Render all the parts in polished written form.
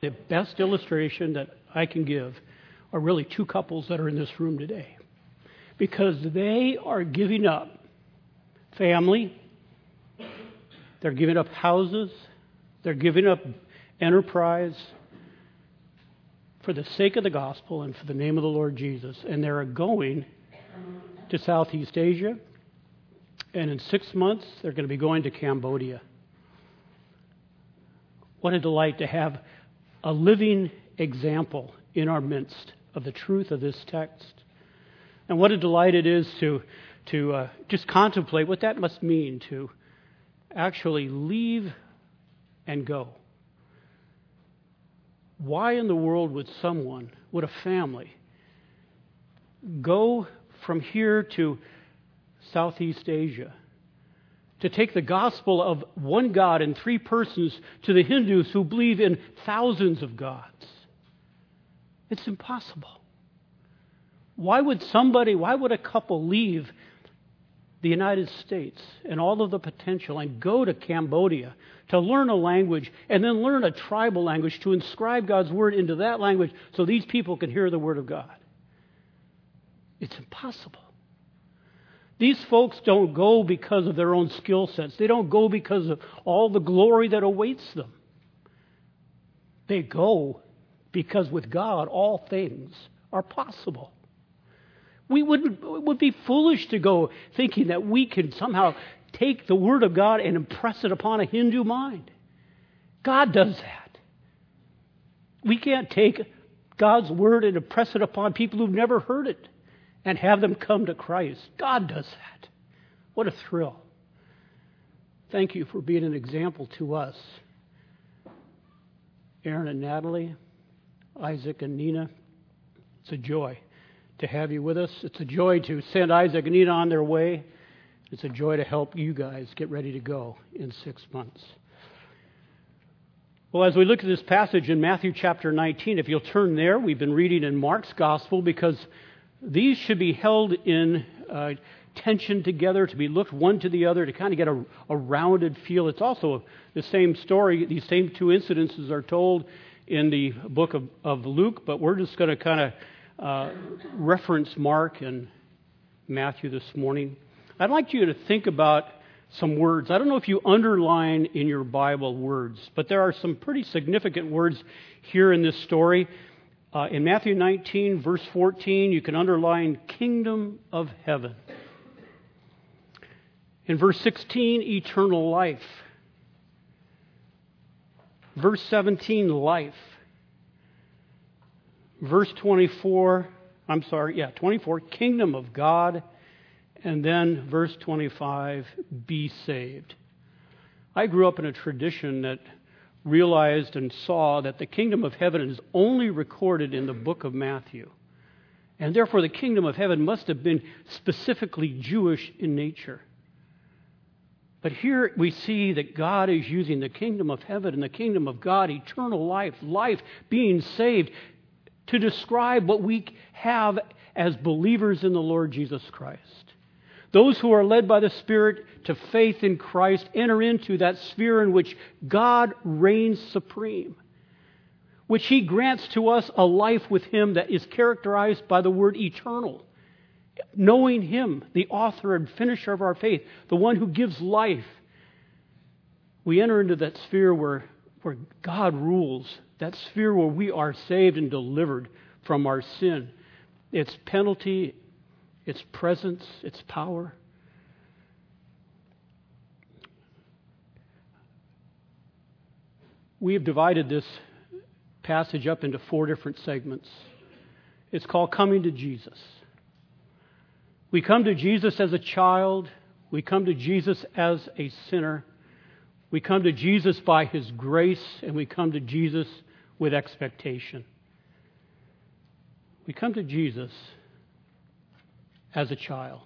The best illustration that I can give are really two couples that are in this room today. Because they are giving up family, they're giving up houses, they're giving up enterprise for the sake of the gospel and for the name of the Lord Jesus. And they're going to Southeast Asia, and in 6 months they're going to be going to Cambodia. What a delight to have a living example in our midst of the truth of this text. And what a delight it is to just contemplate what that must mean to actually leave and go. Why in the world would a family, go from here to Southeast Asia to take the gospel of one God in three persons to the Hindus who believe in thousands of gods? It's impossible. Why would a couple leave the United States and all of the potential and go to Cambodia to learn a language and then learn a tribal language to inscribe God's word into that language so these people can hear the word of God? It's impossible. These folks don't go because of their own skill sets. They don't go because of all the glory that awaits them. They go because with God all things are possible. It would be foolish to go thinking that we can somehow take the Word of God and impress it upon a Hindu mind. God does that. We can't take God's Word and impress it upon people who've never heard it and have them come to Christ. God does that. What a thrill. Thank you for being an example to us. Aaron and Natalie, Isaac and Nina, it's a joy to have you with us. It's a joy to send Isaac and Nina on their way. It's a joy to help you guys get ready to go in 6 months. Well, as we look at this passage in Matthew chapter 19, if you'll turn there, we've been reading in Mark's gospel because these should be held in tension together, to be looked one to the other, to kind of get a rounded feel. It's also the same story. These same two incidences are told in the book of Luke, but we're just going to kind of reference Mark and Matthew this morning. I'd like you to think about some words. I don't know if you underline in your Bible words, but there are some pretty significant words here in this story. In Matthew 19, verse 14, you can underline kingdom of heaven. In verse 16, eternal life. Verse 17, life. Verse 24, kingdom of God. And then verse 25, be saved. I grew up in a tradition that realized and saw that the kingdom of heaven is only recorded in the book of Matthew. And therefore the kingdom of heaven must have been specifically Jewish in nature. But here we see that God is using the kingdom of heaven and the kingdom of God, eternal life, being saved, to describe what we have as believers in the Lord Jesus Christ. Those who are led by the Spirit to faith in Christ enter into that sphere in which God reigns supreme, which He grants to us a life with Him that is characterized by the word eternal. Knowing Him, the author and finisher of our faith, the one who gives life, we enter into that sphere where God rules, that sphere where we are saved and delivered from our sin, its penalty, its presence, its power. We have divided this passage up into 4 different segments. It's called Coming to Jesus. We come to Jesus as a child. We come to Jesus as a sinner. We come to Jesus by His grace, and we come to Jesus with expectation. We come to Jesus as a child.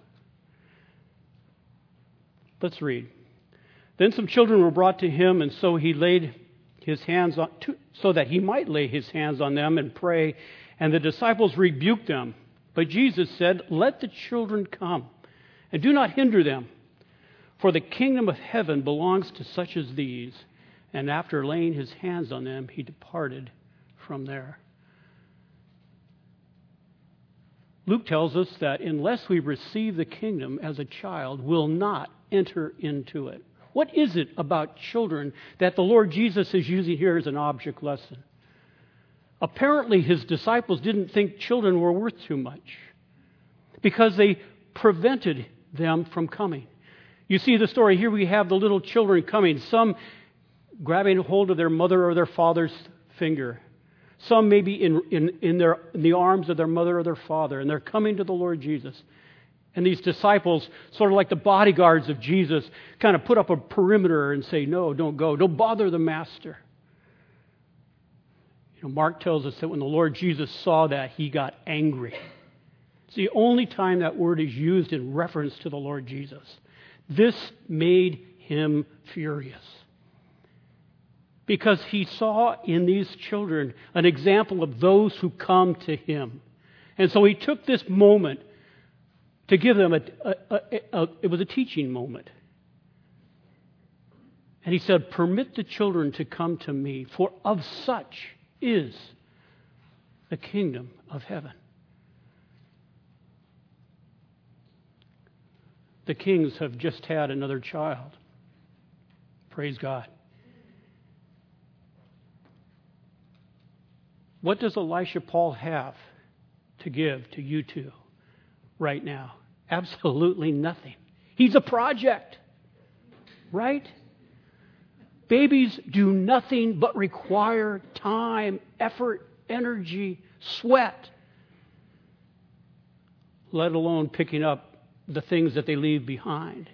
Let's read. Then some children were brought to Him, and so He laid His hands on, so that He might lay His hands on them and pray. And the disciples rebuked them. But Jesus said, "Let the children come, and do not hinder them, for the kingdom of heaven belongs to such as these." And after laying His hands on them, He departed from there. Luke tells us that unless we receive the kingdom as a child, we'll not enter into it. What is it about children that the Lord Jesus is using here as an object lesson? Apparently, his disciples didn't think children were worth too much because they prevented them from coming. You see the story here. We have the little children coming, some grabbing hold of their mother or their father's finger. Some maybe in the arms of their mother or their father, and they're coming to the Lord Jesus. And these disciples, sort of like the bodyguards of Jesus, kind of put up a perimeter and say, no, don't go. Don't bother the master. Mark tells us that when the Lord Jesus saw that, he got angry. It's the only time that word is used in reference to the Lord Jesus. This made him furious, because he saw in these children an example of those who come to him. And so he took this moment to give them it was a teaching moment. And he said, permit the children to come to me, for of such is the kingdom of heaven. The kings have just had another child. Praise God. What does Elisha Paul have to give to you two right now? Absolutely nothing. He's a project, right? Babies do nothing but require time, effort, energy, sweat, let alone picking up the things that they leave behind.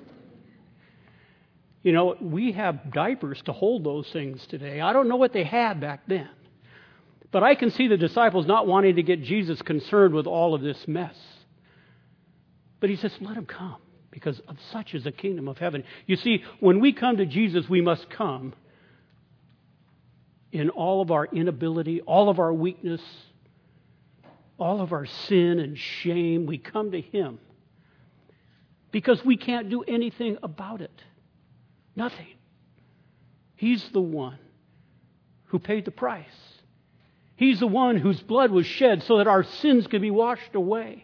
We have diapers to hold those things today. I don't know what they had back then. But I can see the disciples not wanting to get Jesus concerned with all of this mess. But he says, let him come, because of such is the kingdom of heaven. You see, when we come to Jesus, we must come in all of our inability, all of our weakness, all of our sin and shame. We come to him because we can't do anything about it. Nothing. He's the one who paid the price. He's the one whose blood was shed so that our sins could be washed away.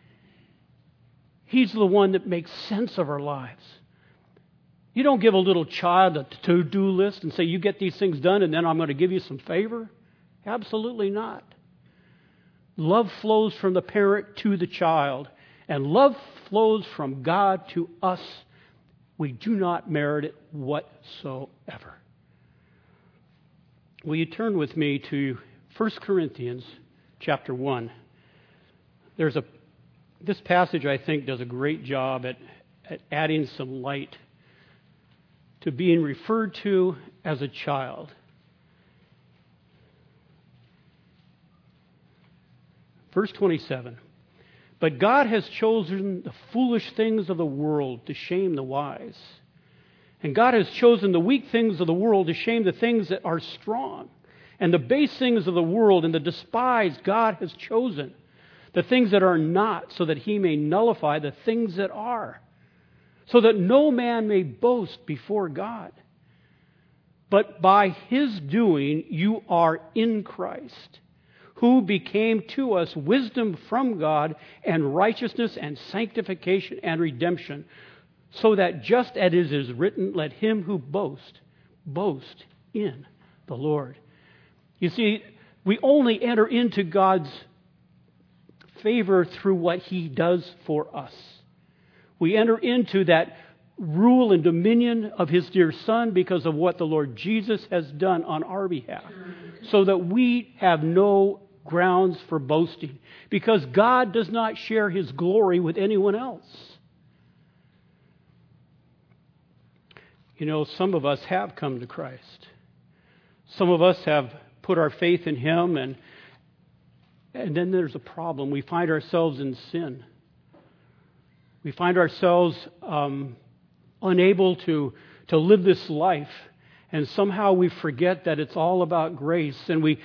He's the one that makes sense of our lives. You don't give a little child a to-do list and say, you get these things done and then I'm going to give you some favor. Absolutely not. Love flows from the parent to the child, and love flows from God to us. We do not merit it whatsoever. Will you turn with me to 1 Corinthians chapter 1. This passage, I think, does a great job at adding some light to being referred to as a child. Verse 27. But God has chosen the foolish things of the world to shame the wise. And God has chosen the weak things of the world to shame the things that are strong. And the base things of the world and the despised God has chosen, the things that are not, so that he may nullify the things that are, so that no man may boast before God. But by his doing you are in Christ, who became to us wisdom from God and righteousness and sanctification and redemption, so that just as it is written, let him who boast in the Lord. You see, we only enter into God's favor through what he does for us. We enter into that rule and dominion of his dear Son because of what the Lord Jesus has done on our behalf, so that we have no grounds for boasting, because God does not share his glory with anyone else. Some of us have come to Christ. Some of us have put our faith in him, and then there's a problem. We find ourselves in sin. We find ourselves unable to live this life, and somehow we forget that it's all about grace, and we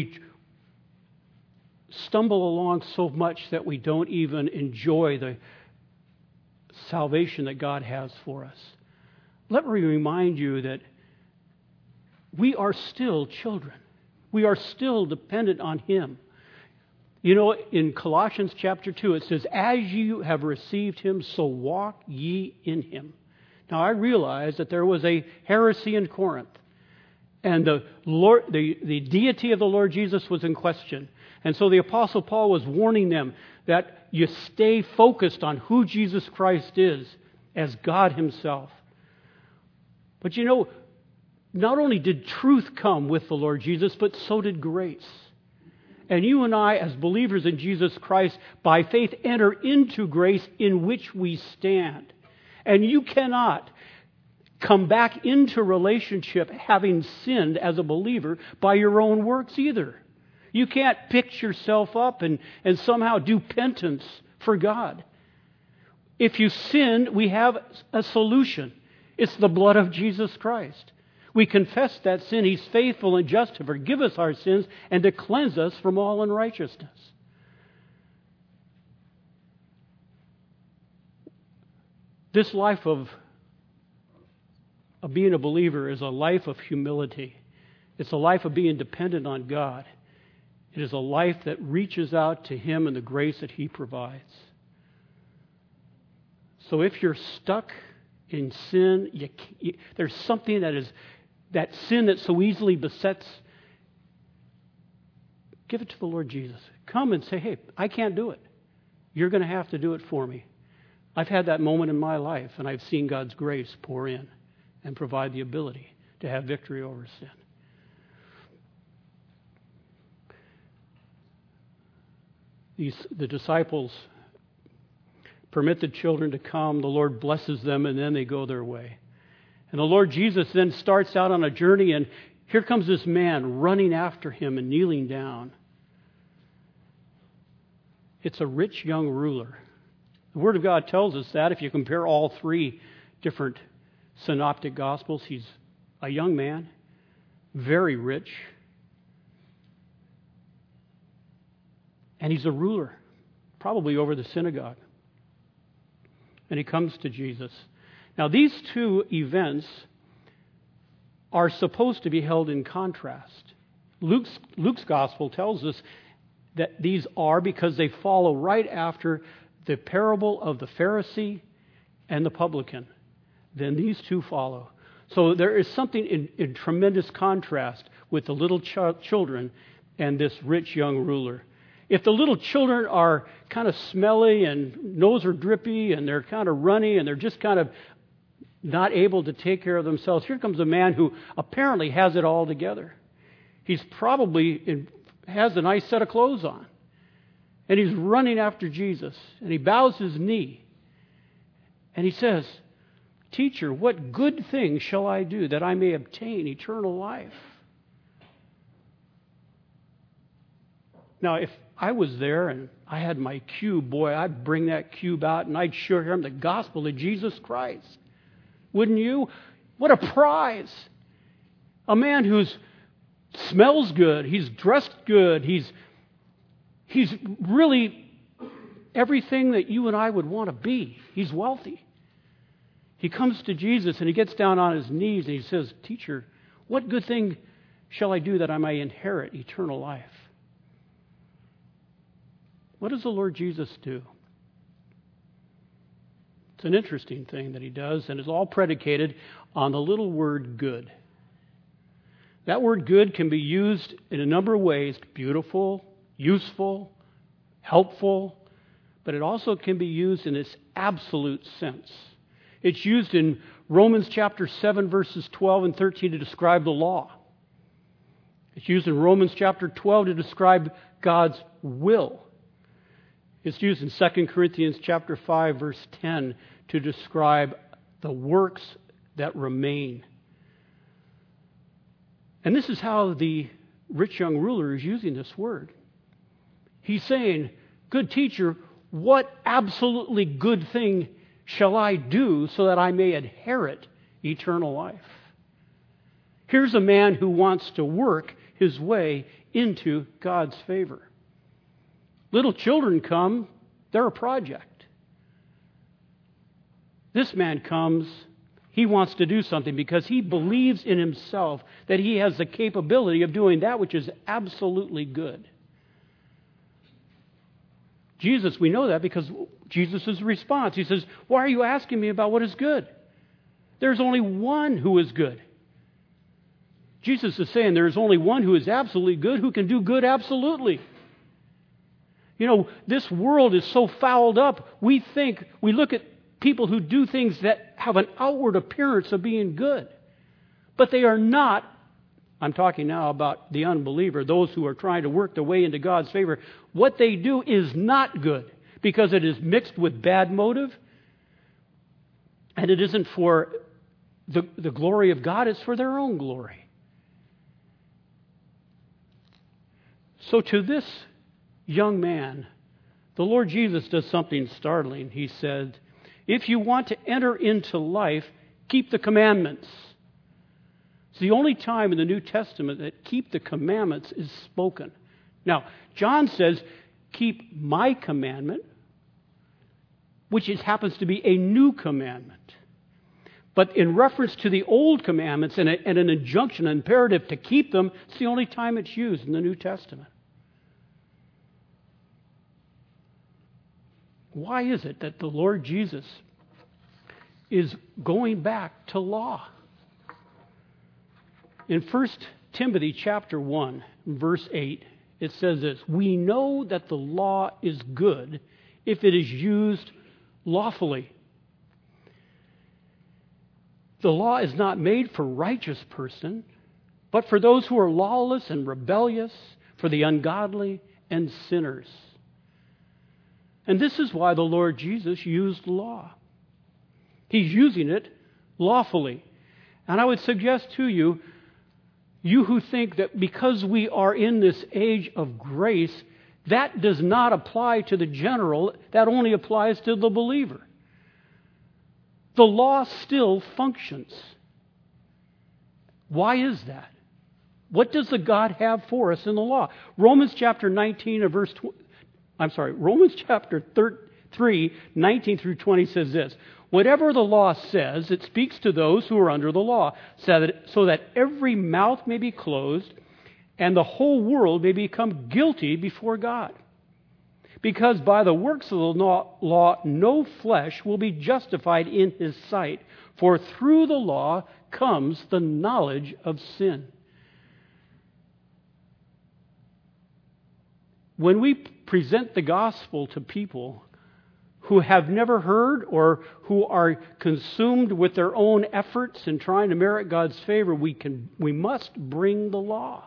stumble along so much that we don't even enjoy the salvation that God has for us. Let me remind you that we are still children. We are still dependent on Him. You know, in Colossians chapter 2, it says, "As you have received Him, so walk ye in Him." Now, I realize that there was a heresy in Corinth, and the deity of the Lord Jesus was in question. And so the Apostle Paul was warning them that you stay focused on who Jesus Christ is as God Himself. But you know, not only did truth come with the Lord Jesus, but so did grace. And you and I, as believers in Jesus Christ, by faith enter into grace in which we stand. And you cannot come back into relationship having sinned as a believer by your own works either. You can't pick yourself up and somehow do penance for God. If you sin, we have a solution. It's the blood of Jesus Christ. We confess that sin. He's faithful and just to forgive us our sins and to cleanse us from all unrighteousness. This life of being a believer is a life of humility. It's a life of being dependent on God. It is a life that reaches out to Him and the grace that He provides. So if you're stuck in sin, there's something that sin that so easily besets. Give it to the Lord Jesus. Come and say, "Hey, I can't do it. You're going to have to do it for me." I've had that moment in my life, and I've seen God's grace pour in and provide the ability to have victory over sin. The disciples permit the children to come. The Lord blesses them, and then they go their way. And the Lord Jesus then starts out on a journey, and here comes this man running after Him and kneeling down. It's a rich young ruler. The Word of God tells us that if you compare all three different synoptic Gospels, he's a young man, very rich, and he's a ruler, probably over the synagogue. And he comes to Jesus. Now, these two events are supposed to be held in contrast. Luke's Gospel tells us that these are because they follow right after the parable of the Pharisee and the publican. Then these two follow. So there is something in tremendous contrast with the little children and this rich young ruler. If the little children are kind of smelly and nose are drippy and they're kind of runny and they're just kind of not able to take care of themselves, here comes a man who apparently has it all together. He's probably has a nice set of clothes on. And he's running after Jesus. And he bows his knee. And he says, "Teacher, what good thing shall I do that I may obtain eternal life?" Now, if I was there and I had my cube, boy, I'd bring that cube out and I'd show him the gospel of Jesus Christ. Wouldn't you? What a prize. A man who smells good, he's dressed good, he's really everything that you and I would want to be. He's wealthy. He comes to Jesus and he gets down on his knees and he says, "Teacher, what good thing shall I do that I may inherit eternal life?" What does the Lord Jesus do? It's an interesting thing that He does, and it's all predicated on the little word good. That word good can be used in a number of ways: beautiful, useful, helpful, but it also can be used in its absolute sense. It's used in Romans chapter 7, verses 12 and 13 to describe the law. It's used in Romans chapter 12 to describe God's will. It's used in 2 Corinthians chapter 5, verse 10 to describe the works that remain. And this is how the rich young ruler is using this word. He's saying, "Good teacher, what absolutely good thing shall I do so that I may inherit eternal life?" Here's a man who wants to work his way into God's favor. Little children come, they're a project. This man comes, he wants to do something because he believes in himself that he has the capability of doing that which is absolutely good. Jesus, we know that because Jesus' response. He says, why are you asking me about what is good? There's only one who is good. Jesus is saying there is only one who is absolutely good, who can do good absolutely. You know, this world is so fouled up, we look at people who do things that have an outward appearance of being good. But they are not. I'm talking now about the unbeliever, those who are trying to work their way into God's favor. What they do is not good because it is mixed with bad motive. And it isn't for the glory of God, it's for their own glory. So to this young man, the Lord Jesus does something startling. He said, if you want to enter into life, keep the commandments. It's the only time in the New Testament that keep the commandments is spoken. Now, John says, keep my commandment, which happens to be a new commandment. But in reference to the old commandments and an injunction, an imperative to keep them, it's the only time it's used in the New Testament. Why is it that the Lord Jesus is going back to law? In 1 Timothy chapter 1, verse 8, it says this, we know that the law is good if it is used lawfully. The law is not made for righteous person, but for those who are lawless and rebellious, for the ungodly and sinners. And this is why the Lord Jesus used law. He's using it lawfully. And I would suggest to you, you who think that because we are in this age of grace, that does not apply to the general, that only applies to the believer. The law still functions. Why is that? What does the God have for us in the law? Romans chapter 3, 19 through 20 says this. Whatever the law says, it speaks to those who are under the law, so that every mouth may be closed and the whole world may become guilty before God. Because by the works of the law, no flesh will be justified in his sight, for through the law comes the knowledge of sin. When we present the gospel to people who have never heard or who are consumed with their own efforts in trying to merit God's favor, we must bring the law.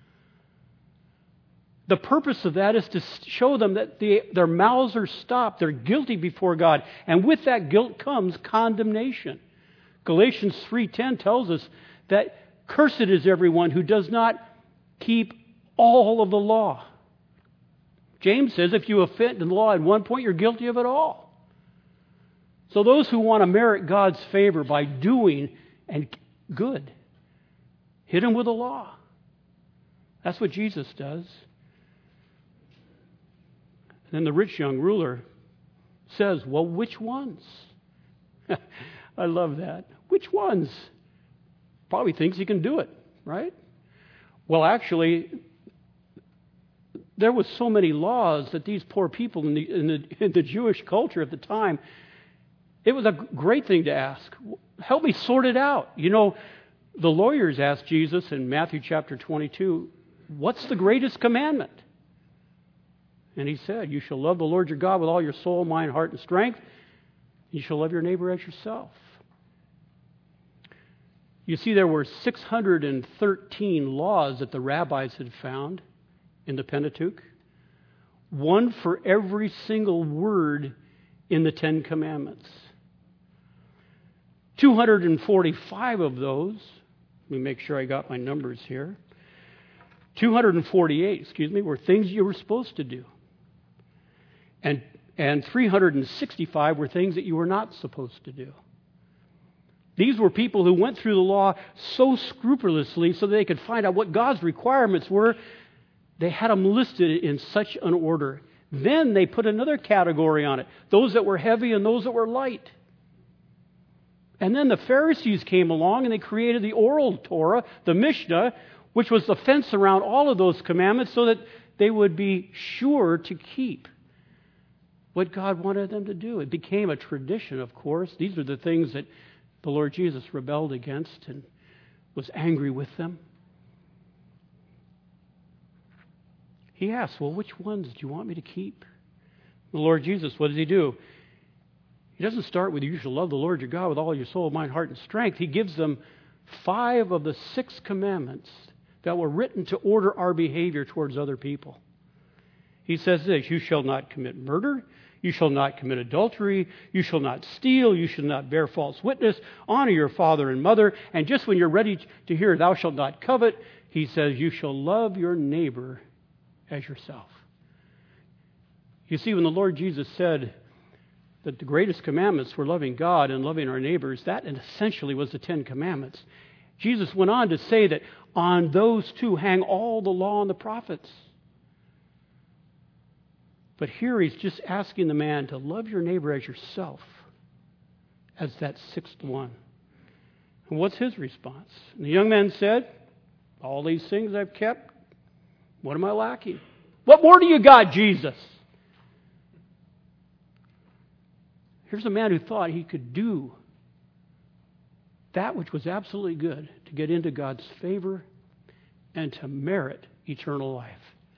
The purpose of that is to show them that their mouths are stopped. They're guilty before God. And with that guilt comes condemnation. Galatians 3:10 tells us that cursed is everyone who does not keep all of the law. James says if you offend the law at one point, you're guilty of it all. So those who want to merit God's favor by doing and good, hit him with the law. That's what Jesus does. Then the rich young ruler says, well, which ones? I love that. Which ones? Probably thinks he can do it, right? Well, actually, there was so many laws that these poor people in the Jewish culture at the time, it was a great thing to ask. Help me sort it out. You know, the lawyers asked Jesus in Matthew chapter 22, what's the greatest commandment? And he said, you shall love the Lord your God with all your soul, mind, heart, and strength. You shall love your neighbor as yourself. You see, there were 613 laws that the rabbis had found in the Pentateuch. One for every single word in the Ten Commandments. 245 of those, let me make sure I got my numbers here. 248, were things you were supposed to do. And 365 were things that you were not supposed to do. These were people who went through the law so scrupulously so that they could find out what God's requirements were. They had them listed in such an order. Then they put another category on it. Those that were heavy and those that were light. And then the Pharisees came along and they created the oral Torah, the Mishnah, which was the fence around all of those commandments so that they would be sure to keep what God wanted them to do. It became a tradition, of course. These are the things that the Lord Jesus rebelled against and was angry with them. He asked, well, which ones do you want me to keep? The Lord Jesus, what does he do? He doesn't start with, you shall love the Lord your God with all your soul, mind, heart, and strength. He gives them 5 of the 6 commandments that were written to order our behavior towards other people. He says this, you shall not commit murder, you shall not commit adultery, you shall not steal, you shall not bear false witness, honor your father and mother, and just when you're ready to hear thou shalt not covet, he says you shall love your neighbor as yourself. You see, when the Lord Jesus said that the greatest commandments were loving God and loving our neighbors, that essentially was the 10 commandments. Jesus went on to say that on those 2 hang all the law and the prophets. But here he's just asking the man to love your neighbor as yourself, as that 6th one. And what's his response? And the young man said, all these things I've kept, what am I lacking? What more do you got, Jesus? Here's a man who thought he could do that which was absolutely good to get into God's favor and to merit eternal life.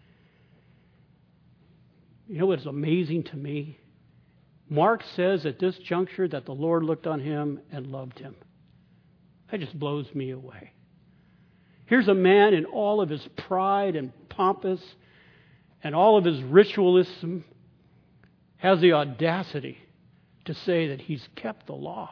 You know what's amazing to me? Mark says at this juncture that the Lord looked on him and loved him. That just blows me away. Here's a man in all of his pride and pompous and all of his ritualism has the audacity to say that he's kept the law.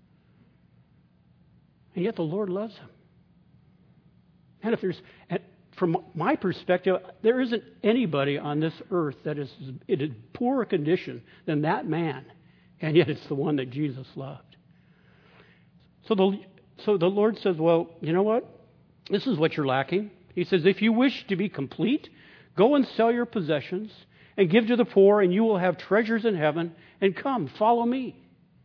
And yet the Lord loves him. And from my perspective, there isn't anybody on this earth that is in a poorer condition than that man. And yet it's the one that Jesus loved. So the Lord says, well, you know what? This is what you're lacking. He says, if you wish to be complete, go and sell your possessions and give to the poor, and you will have treasures in heaven, and come, follow me.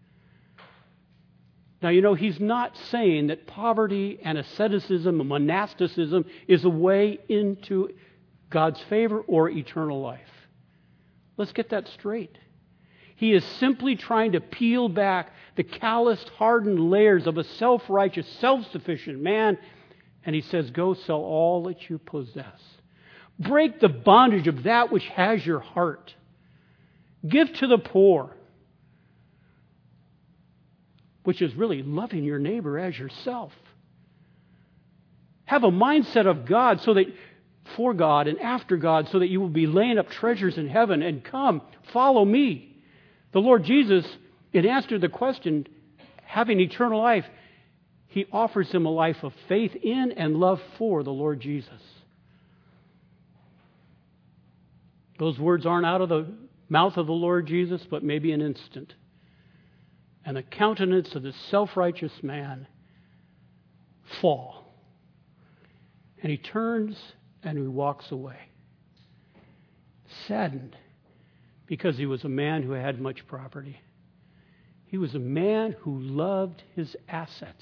Now, you know, he's not saying that poverty and asceticism and monasticism is a way into God's favor or eternal life. Let's get that straight. He is simply trying to peel back the calloused, hardened layers of a self-righteous, self-sufficient man, and he says, go sell all that you possess. Break the bondage of that which has your heart. Give to the poor, which is really loving your neighbor as yourself. Have a mindset of God for God and after God so that you will be laying up treasures in heaven, and come, follow me. The Lord Jesus, in answer to the question, having eternal life, he offers him a life of faith in and love for the Lord Jesus. Those words aren't out of the mouth of the Lord Jesus, but maybe an instant. And the countenance of this self-righteous man fall. And he turns and he walks away. Saddened, because he was a man who had much property. He was a man who loved his assets.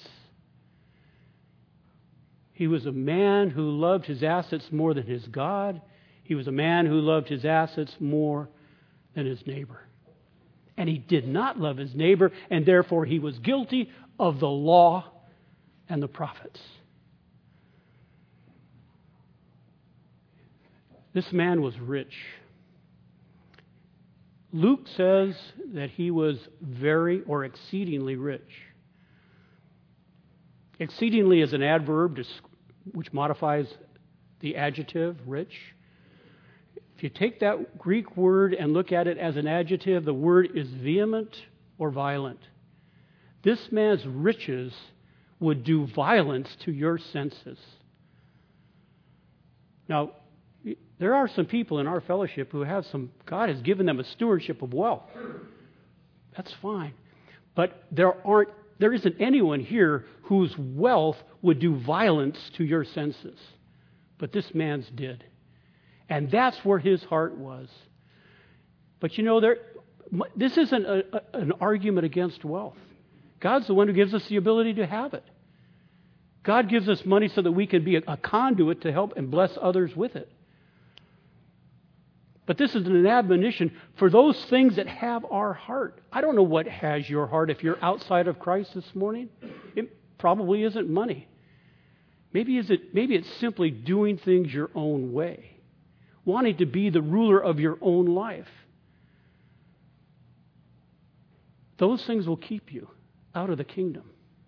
He was a man who loved his assets more than his God. He was a man who loved his assets more than his neighbor. And he did not love his neighbor, and therefore he was guilty of the law and the prophets. This man was rich. Luke says that he was very or exceedingly rich. Exceedingly is an adverb which modifies the adjective rich. If you take that Greek word and look at it as an adjective, the word is vehement or violent. This man's riches would do violence to your senses. Now, there are some people in our fellowship who have God has given them a stewardship of wealth. That's fine. But there isn't anyone here whose wealth would do violence to your senses. But this man's did. And that's where his heart was. But you know, this isn't an argument against wealth. God's the one who gives us the ability to have it. God gives us money so that we can be a conduit to help and bless others with it. But this is an admonition for those things that have our heart. I don't know what has your heart if you're outside of Christ this morning. It probably isn't money. Maybe it's simply doing things your own way, wanting to be the ruler of your own life. Those things will keep you out of the kingdom.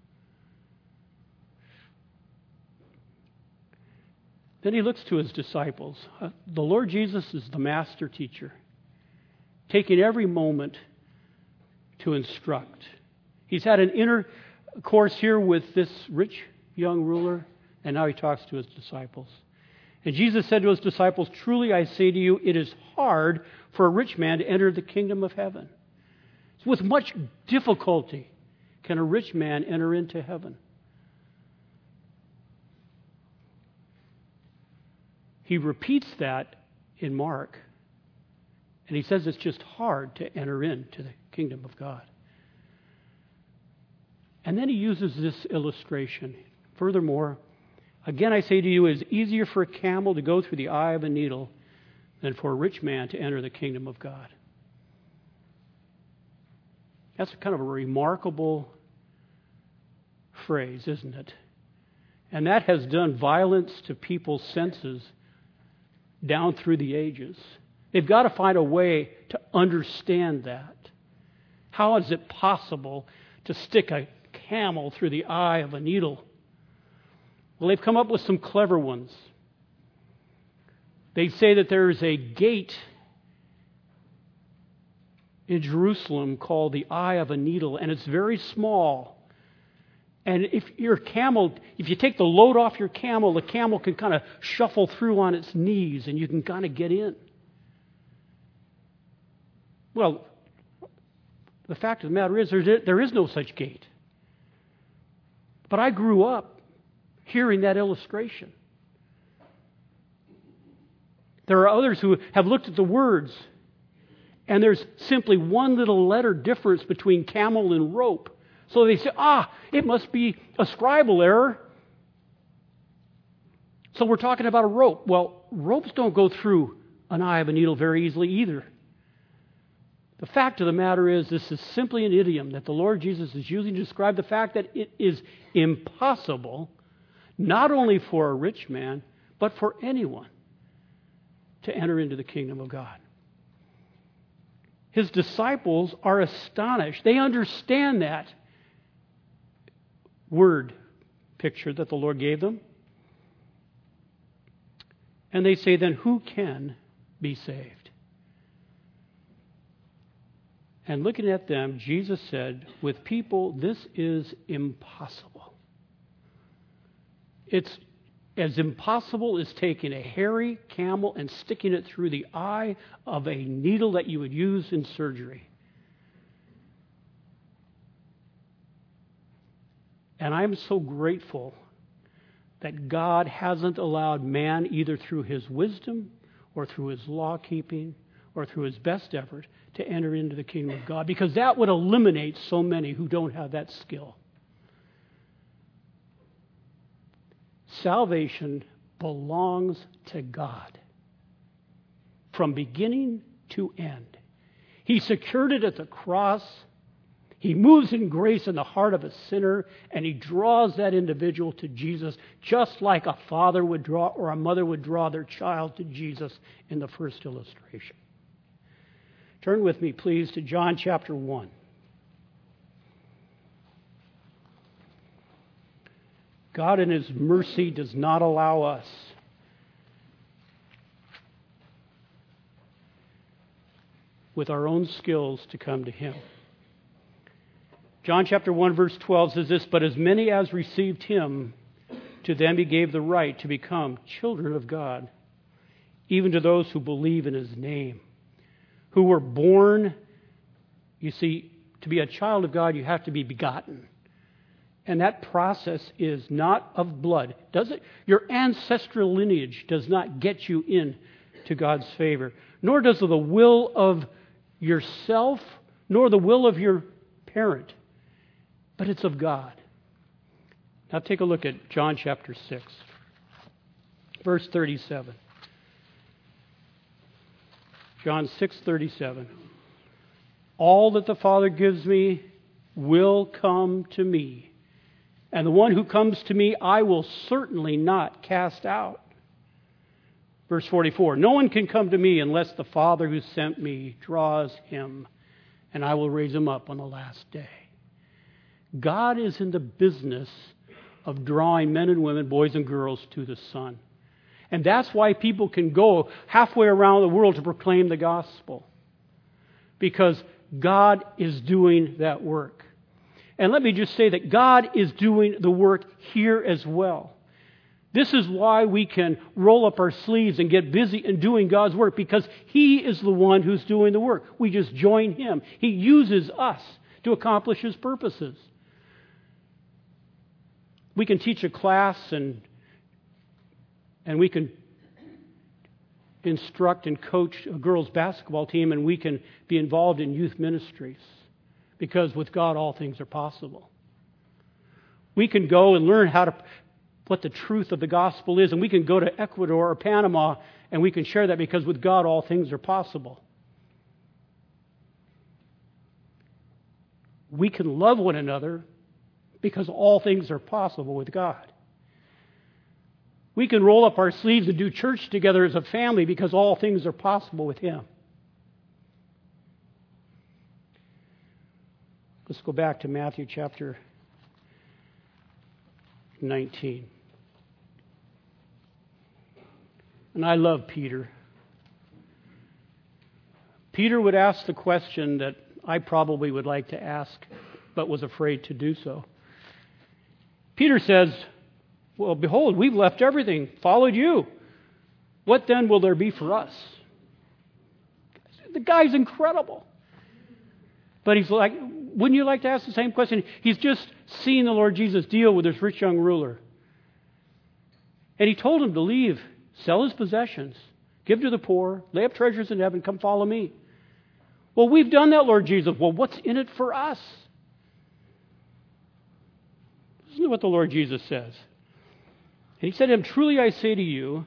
Then he looks to his disciples. The Lord Jesus is the master teacher, taking every moment to instruct. He's had an intercourse here with this rich young ruler, and now he talks to his disciples. And Jesus said to his disciples, "Truly I say to you, it is hard for a rich man to enter the kingdom of heaven." So with much difficulty can a rich man enter into heaven. He repeats that in Mark, and he says it's just hard to enter into the kingdom of God. And then he uses this illustration. Furthermore, again I say to you, it is easier for a camel to go through the eye of a needle than for a rich man to enter the kingdom of God. That's kind of a remarkable phrase, isn't it? And that has done violence to people's senses down through the ages. They've got to find a way to understand that. How is it possible to stick a camel through the eye of a needle? Well, they've come up with some clever ones. They say that there is a gate in Jerusalem called the Eye of a Needle, and it's very small. And if you take the load off your camel, the camel can kind of shuffle through on its knees and you can kind of get in. Well, the fact of the matter is there is no such gate. But I grew up hearing that illustration. There are others who have looked at the words, and there's simply one little letter difference between camel and rope. So they say, it must be a scribal error. So we're talking about a rope. Well, ropes don't go through an eye of a needle very easily either. The fact of the matter is, this is simply an idiom that the Lord Jesus is using to describe the fact that it is impossible, not only for a rich man, but for anyone to enter into the kingdom of God. His disciples are astonished. They understand that word picture that the Lord gave them. And they say, then who can be saved? And looking at them, Jesus said, with people, this is impossible. It's as impossible as taking a hairy camel and sticking it through the eye of a needle that you would use in surgery. And I'm so grateful that God hasn't allowed man, either through his wisdom or through his law keeping or through his best effort, to enter into the kingdom of God, because that would eliminate so many who don't have that skill. Salvation belongs to God from beginning to end. He secured it at the cross. He moves in grace in the heart of a sinner, and he draws that individual to Jesus, just like a father would draw or a mother would draw their child to Jesus in the first illustration. Turn with me, please, to John chapter 1. God in his mercy does not allow us with our own skills to come to him. John chapter 1 verse 12 says this, but as many as received him, to them he gave the right to become children of God, even to those who believe in his name, who were born. You see, to be a child of God, you have to be begotten. And that process is not of blood. Your ancestral lineage does not get you in to God's favor, nor does the will of yourself, nor the will of your parent. but it's of God. Now take a look at John chapter 6, verse 37. John 6:37. All that the Father gives me will come to me, and the one who comes to me I will certainly not cast out. Verse 44. No one can come to me unless the Father who sent me draws him, and I will raise him up on the last day. God is in the business of drawing men and women, boys and girls, to the Son. And that's why people can go halfway around the world to proclaim the gospel. Because God is doing that work. And let me just say that God is doing the work here as well. This is why we can roll up our sleeves and get busy in doing God's work, because He is the one who's doing the work. We just join Him. He uses us to accomplish His purposes. We can teach a class and we can instruct and coach a girls' basketball team, and we can be involved in youth ministries, because with God all things are possible. We can go and learn what the truth of the gospel is, and we can go to Ecuador or Panama and we can share that, because with God all things are possible. We can love one another because all things are possible with God. We can roll up our sleeves and do church together as a family because all things are possible with Him. Let's go back to Matthew chapter 19. And I love Peter. Peter would ask the question that I probably would like to ask, but was afraid to do so. Peter says, well, behold, we've left everything, followed you. What then will there be for us? The guy's incredible. But he's like, wouldn't you like to ask the same question? He's just seen the Lord Jesus deal with this rich young ruler. And He told him to leave, sell his possessions, give to the poor, lay up treasures in heaven, come follow me. Well, we've done that, Lord Jesus. Well, what's in it for us? Listen to what the Lord Jesus says. And He said to him, truly I say to you,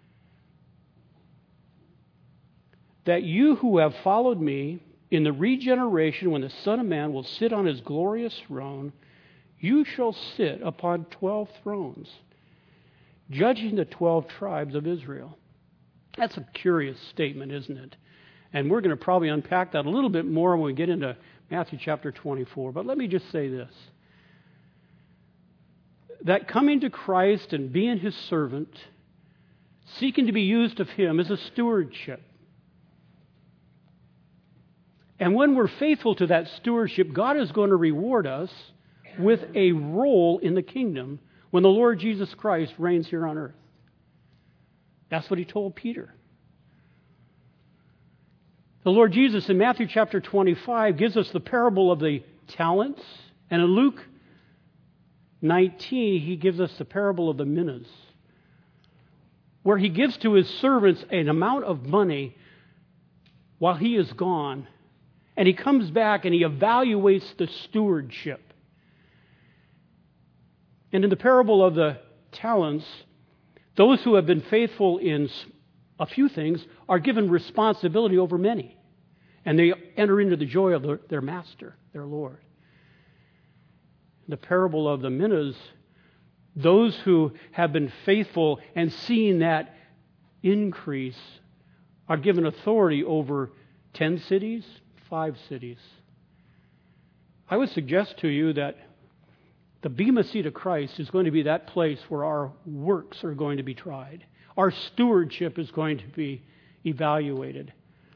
that you who have followed me, in the regeneration when the Son of Man will sit on His glorious throne, you shall sit upon 12 thrones, judging the 12 tribes of Israel. That's a curious statement, isn't it? And we're going to probably unpack that a little bit more when we get into Matthew chapter 24. But let me just say this. That coming to Christ and being His servant, seeking to be used of Him, is a stewardship. And when we're faithful to that stewardship, God is going to reward us with a role in the kingdom when the Lord Jesus Christ reigns here on earth. That's what He told Peter. The Lord Jesus in Matthew chapter 25 gives us the parable of the talents. And in Luke 19, He gives us the parable of the minas, where He gives to His servants an amount of money while He is gone. And He comes back and He evaluates the stewardship. And in the parable of the talents, those who have been faithful in a few things are given responsibility over many. And they enter into the joy of their master, their Lord. In the parable of the minas, those who have been faithful and seen that increase are given authority over 10 cities, 5 cities. I would suggest to you that the Bema Seat of Christ is going to be that place where our works are going to be tried. Our stewardship is going to be evaluated.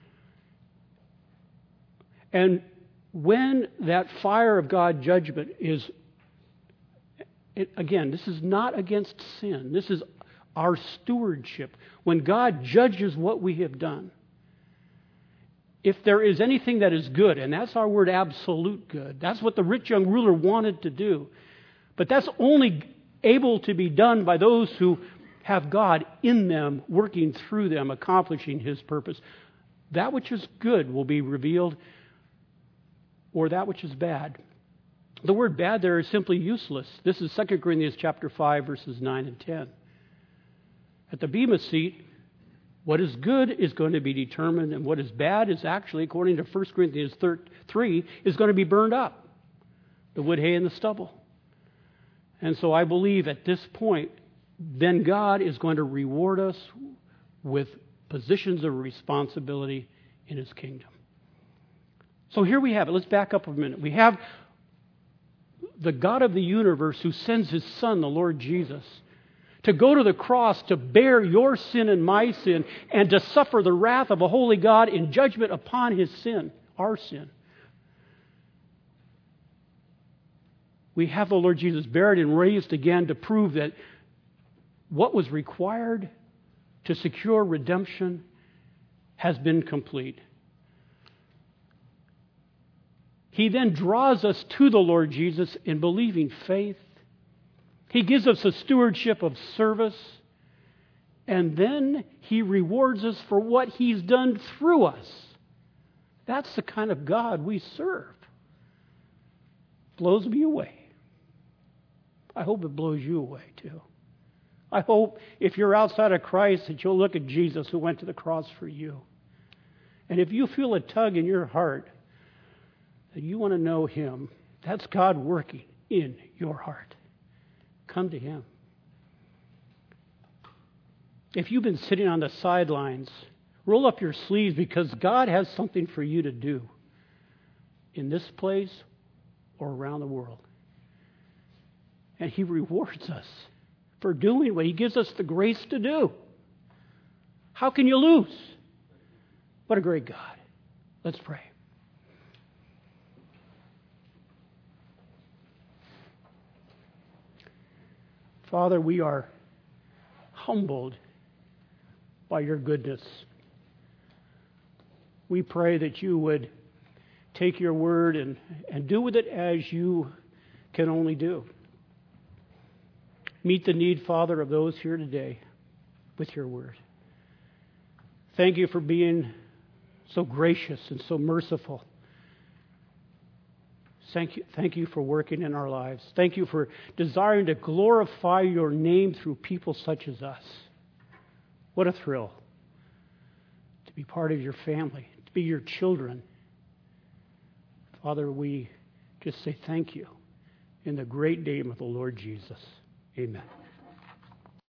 And when that fire of God judgment is, again, this is not against sin. This is our stewardship. When God judges what we have done, if there is anything that is good, and that's our word, absolute good, that's what the rich young ruler wanted to do. But that's only able to be done by those who have God in them, working through them, accomplishing His purpose. That which is good will be revealed, or that which is bad. The word bad there is simply useless. This is 2 Corinthians chapter 5, verses 9 and 10. At the Bema seat, what is good is going to be determined, and what is bad is actually, according to 1 Corinthians 3, is going to be burned up. The wood, hay, and the stubble. And so I believe at this point, then God is going to reward us with positions of responsibility in His kingdom. So here we have it. Let's back up a minute. We have the God of the universe who sends His Son, the Lord Jesus, to go to the cross to bear your sin and my sin and to suffer the wrath of a holy God in judgment upon His sin, our sin. We have the Lord Jesus buried and raised again to prove that what was required to secure redemption has been complete. He then draws us to the Lord Jesus in believing faith. He gives us a stewardship of service. And then He rewards us for what He's done through us. That's the kind of God we serve. Blows me away. I hope it blows you away too. I hope if you're outside of Christ that you'll look at Jesus who went to the cross for you. And if you feel a tug in your heart that you want to know Him, that's God working in your heart. Come to Him. If you've been sitting on the sidelines, roll up your sleeves because God has something for you to do in this place or around the world. And He rewards us for doing what He gives us the grace to do. How can you lose? What a great God. Let's pray. Father, we are humbled by Your goodness. We pray that You would take Your word and do with it as You can only do. Meet the need, Father, of those here today with Your word. Thank You for being so gracious and so merciful. Thank you for working in our lives. Thank You for desiring to glorify Your name through people such as us. What a thrill to be part of Your family, to be Your children. Father, we just say thank You in the great name of the Lord Jesus. Amen.